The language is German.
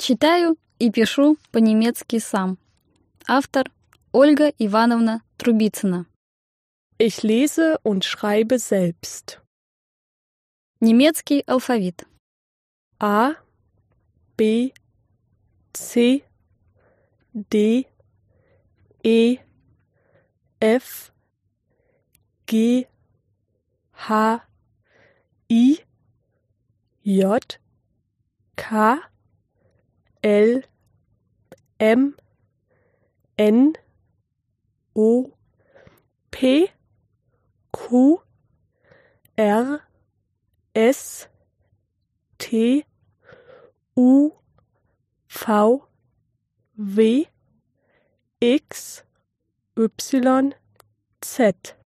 Читаю и пишу по-немецки сам. Автор Ольга Ивановна Трубицына. Ich lese und schreibe selbst. Немецкий алфавит. A, B, C, D, E, F, G, H, I, J, K, L, M, N, O, P, Q, R, S, T, U, V, W, X, Y, Z.